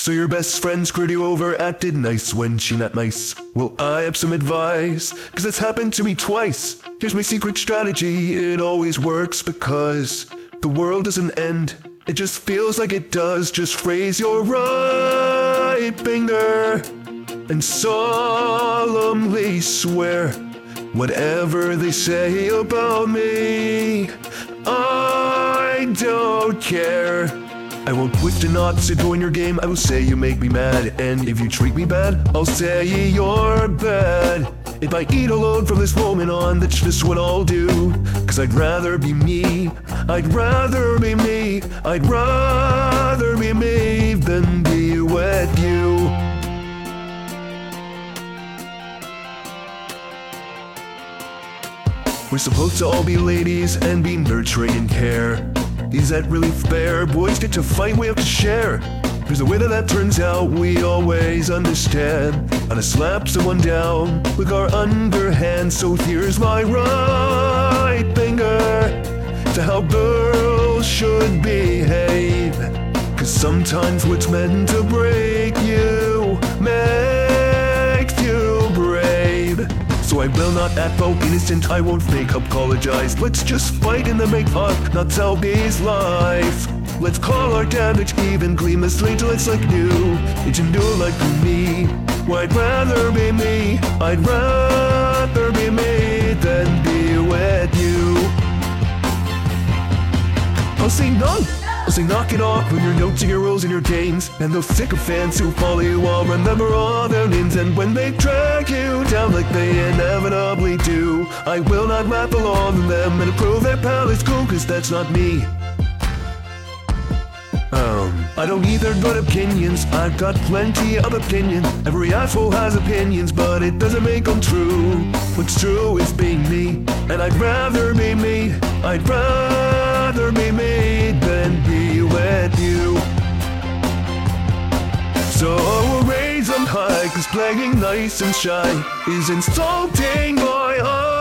So your best friend screwed you over, acted nice when she not nice. Well, I have some advice, cause it's happened to me twice. Here's my secret strategy, it always works because the world doesn't end, it just feels like it does. Just raise your right finger and solemnly swear, whatever they say about me, I don't care. I won't twist an opposite in your game, I will say you make me mad. And if you treat me bad, I'll say you're bad. If I eat alone from this moment on, that's just what I'll do. Cause I'd rather be me, I'd rather be me, I'd rather be me than be with you. We're supposed to all be ladies and be nurturing and care. Is that really fair? Boys get to fight, we have to share. There's a way that turns out, we always understand how to slap someone down with our underhand. So here's my right finger to how girls should behave. Cause sometimes what's meant to break you makes you brave. So I will not act all innocent, I won't fake apologize. Let's just fight in the make up, not Selby's life. Let's call our damage even, clean the slate till it's like new. It's a new like me. Well, I'd rather be me, I'd rather be me than be with you. I'll sing no, I'll sing knock it off with your notes and your rules and your games. And those sycophants who follow you, I'll remember all their names. And when they drag you down like they inevitably do, I will not rap along with them and approve their pal is cool, cause that's not me. I don't need their good opinions, I've got plenty of opinions. Every asshole has opinions, but it doesn't make them true. What's true is being me, and I'd rather be me, I'd rather be me than be with you. So we'll raise them high, cause playing nice and shy is insulting my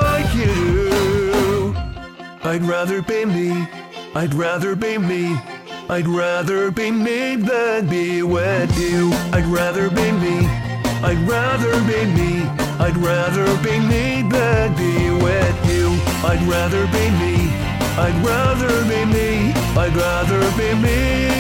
IQ. I'd rather be me, I'd rather be me, I'd rather be me than be with you. I'd rather be me, I'd rather be me, I'd rather be me than be with you. I'd rather be me, I'd rather be me, I'd rather be me